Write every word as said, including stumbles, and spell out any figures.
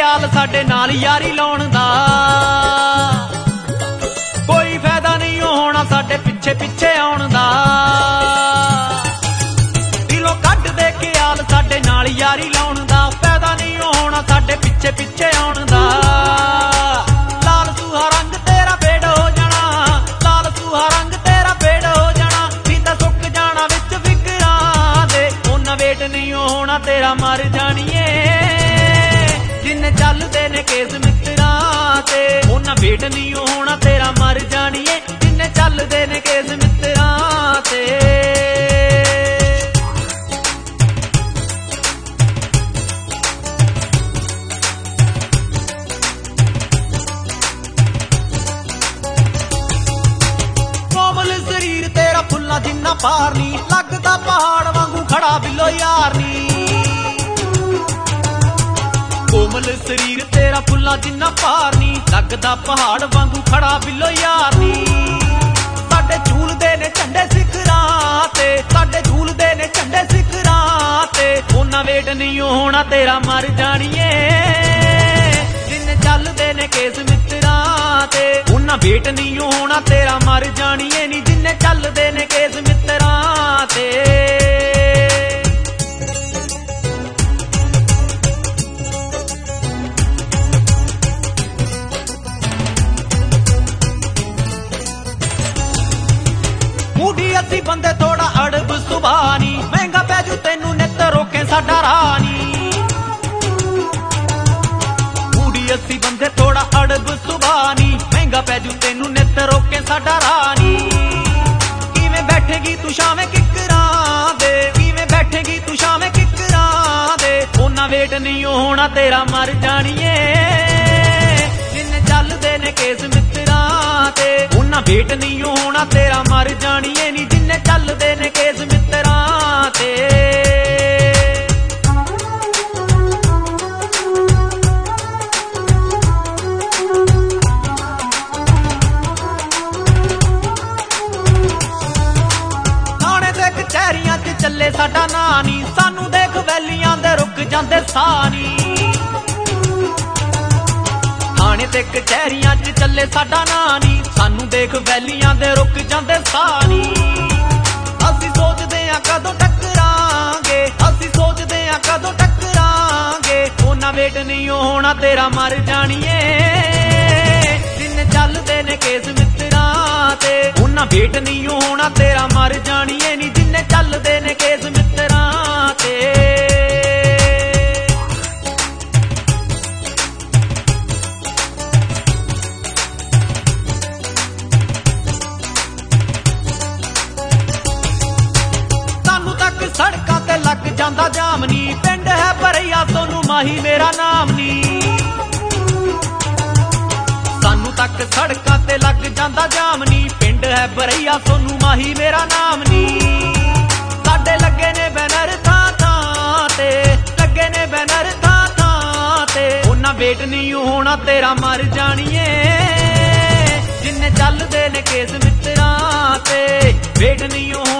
ख्याल साडे नाल यारी लाउण दा, कोई फायदा नहीं होना साडे पिछे पिछे आउण दा। दिलों कढ दे ख्याल साडे नाल यारी लाउण दा, फायदा नहीं होना साडे पिछे पिछे आउण दा। लाल सूहा रंग तेरा फेड हो जाना, लाल सूहा रंग तेरा फेड हो जाना, नी तां सुक जाना विच फिकरां दे। उन्हां वेट नहीं होना तेरा मर जाणीए, जिन्ने चलदे ने केस मित्रां ते। उन्हां वेट नहीं होना तेरा मर जाणीए, जिन्ने चलदे ने केस मित्रां ते। कोमल शरीर तेरा फुल्लां जिन्ना पार नी, लगदा पहाड़ वांगू खड़ा बिलो यार नी। कोमल शरीर तेरा फुल्लां जिन्ना पार नी, लगदा पहाड़ वांगू खड़ा बिलो यार नी। साडे झूलदे ने झंडे सिखरां ते, साडे झूलदे ने झंडे सिखरां ते। उन्हां वेट नहीं होना तेरा मर जाणीए, जिन्ने चलदे ने केस मित्रां ते। उन्हां वेट नहीं होना तेरा मर जाणीए नी, जिन्ने चलदे ने केस मित्रां ते। मूडी असी बंदे थोड़ा अड़ब सुभानी, महंगा पैजू तेनू नित रोके साडा रानी। मूडी असी बंदे थोड़ा अड़ब सुभानी, महंगा पैजू तेनू नित रोके साडा रानी। किवें बैठेगी तू शावें किकरां दे, किवें बैठेगी तू शावें किकरां दे। उन्हां वेट नहीं होना तेरा मर जाणीए, जिन्ने चलदे ने केस मित्रां ते। उन्हां वेट नहीं होना तेरा मर जाणीए नी, जिन्ने चलदे ने केस मित्रां ते। थाणे ते कचहरियां च चले साडा नां नी, सानू देख वैलियां दे रुक जांदे साह नी। थाणे ते कचहरियां च चले साडा नां नी, सानू देख वैलियां दे रुक जांदे साह नी। असीं सोचदे आ कदों टकरांगे, असीं सोचदे आ कदों टकरांगे। उन्हां वेट नहीं होना तेरा मर जाणीए, जिन्ने चलदे ने केस मित्रां ते। उन्हां वेट नहीं होना तेरा मर जाणीए नी, जिन्ने चलदे ने केस मित्रां ते। सड़कां ते लग जांदा जाम नी, पिंड है भरैया सोनू माही मेरा नाम नी। सानू तक सड़कां ते लग जांदा जाम नी, पिंड है भरैया सोनू माही मेरा नाम नी। साडे लगे ने बैनर थां थां ते, लगे ने बैनर थां थां ते। उन्हां वेट नहीं होना तेरा मर जाणीए, जिन्ने चलदे ने केस मित्रां ते। वेट नहीं होना